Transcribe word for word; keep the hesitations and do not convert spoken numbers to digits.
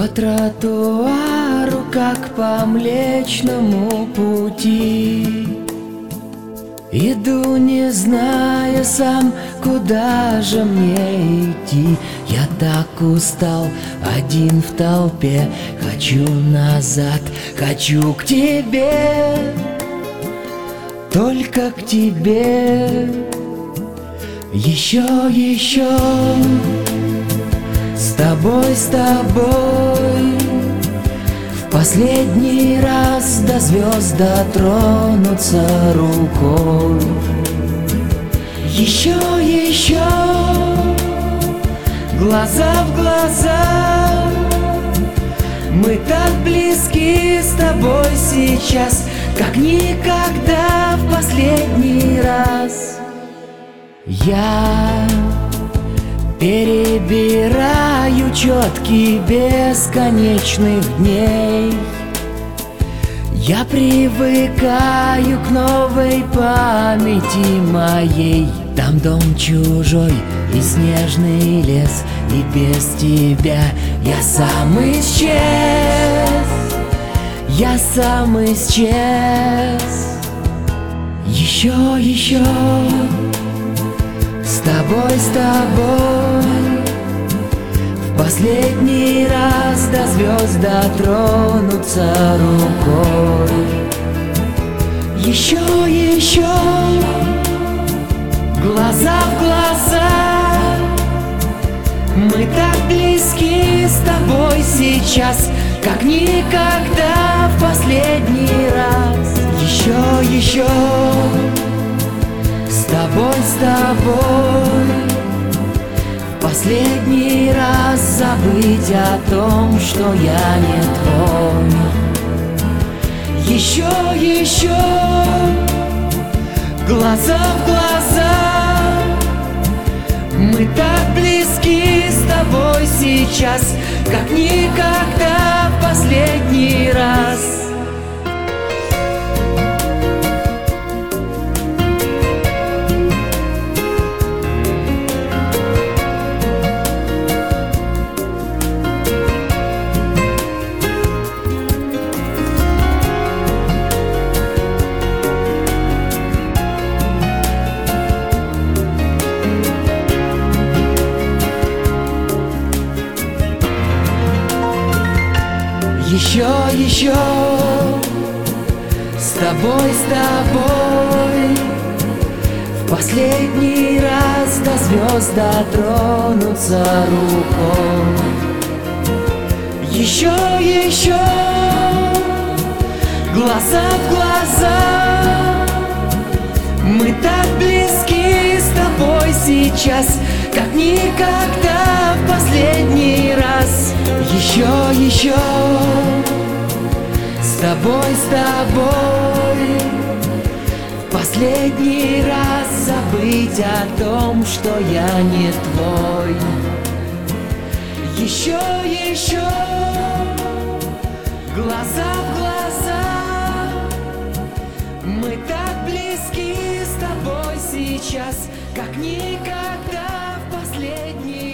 тротуару, как по Млечному пути. Иду, не зная сам, куда же мне идти. Я так устал, один в толпе. Хочу назад, хочу к тебе, только к тебе. Еще, еще с тобой, с тобой в последний раз до звезд дотронуться рукой. Еще, еще глаза в глаза, мы так близки с тобой сейчас, как никогда в последний раз. Я перебираю четки бесконечных дней. Я привыкаю к новой памяти моей. Там дом чужой и снежный лес, и без тебя я сам исчез. Я сам исчез. Еще, еще с тобой, с тобой в последний раз до звезд дотронуться рукой. Еще, еще глаза в глаза, мы так близки с тобой сейчас, как никогда в последний раз. Еще, еще с тобой, с тобой в последний раз забыть о том, что я не твой. Еще, еще глаза в глаза, мы так близки с тобой сейчас, как никогда в последний раз. Еще, еще с тобой, с тобой в последний раз до звезд дотронуться рукой. Еще, еще глаза в глаза, мы так близки с тобой сейчас, как никогда в последний раз. Еще, еще с тобой, с тобой в последний раз забыть о том, что я не твой. Еще, еще глаза в глаза, мы так близки с тобой сейчас, как никогда в последний